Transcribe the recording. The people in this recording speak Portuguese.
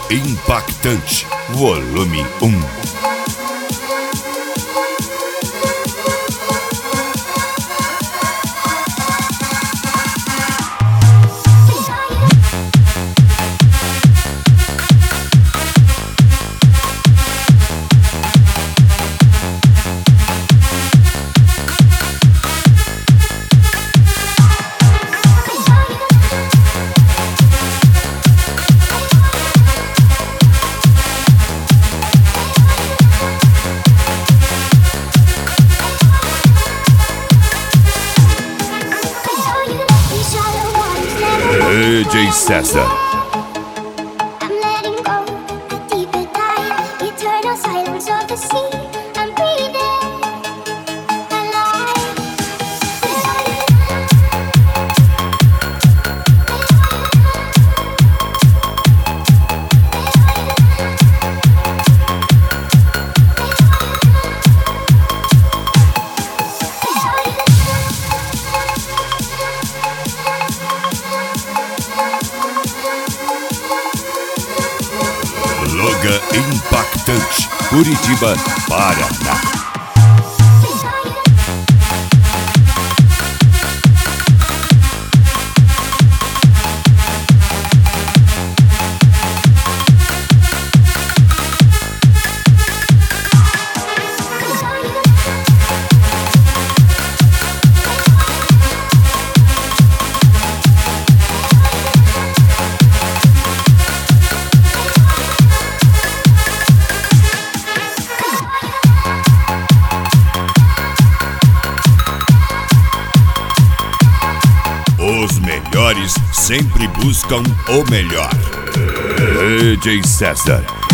Impactante, volume 1. DJ César. I'm letting go, the deeper dive, eternal silence of the sea. I'm breathing alive. Loga Impactante, Curitiba, Paraná. Os melhores sempre buscam o melhor. DJ César.